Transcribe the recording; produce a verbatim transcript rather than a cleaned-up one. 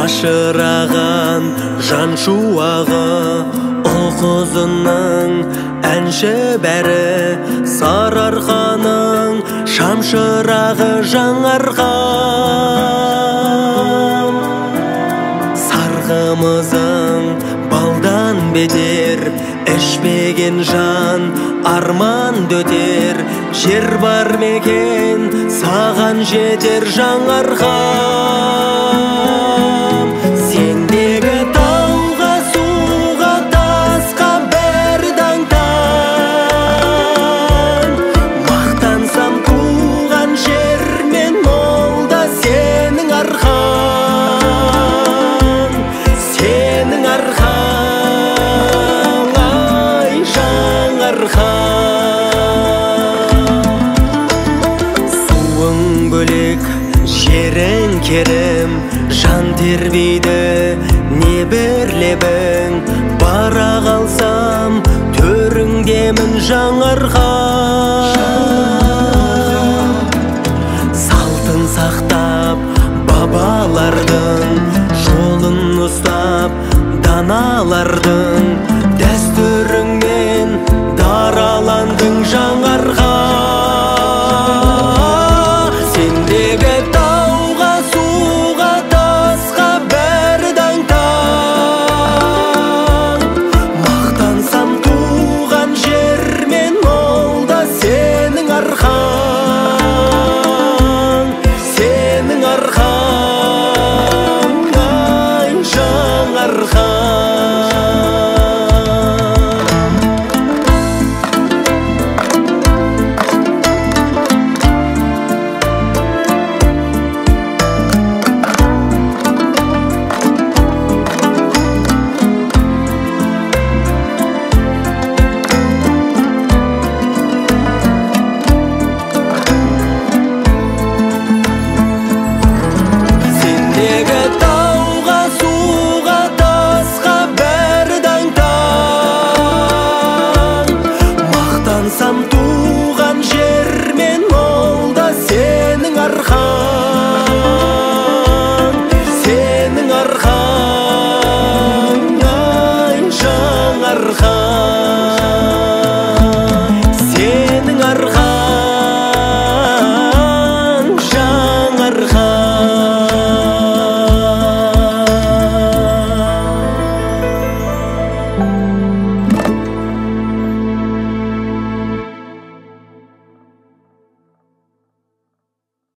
Ашыраған жан шуағы ұл-қызының әнші бәрі, Сарыарқаның шамшырағы жаңарған. Сарғымызың балдан бетер, ішпеген жан арман дөтер. Жер бар мекен саған жетер жаңарған. Сендегі тауға, суға, тасқа бір даңтан. Мақтансам туған жер мен молда сенің арқан. Сенің арқан, ай жаңарқан. Суың бөлек, жерің керім, жан тербейді небір лебің. Бара қалсам төріңдемін жаңарған. Салтын сақтап бабалардың, жолын ұстап даналардың, дәстүріңмен дараландың жаңарған.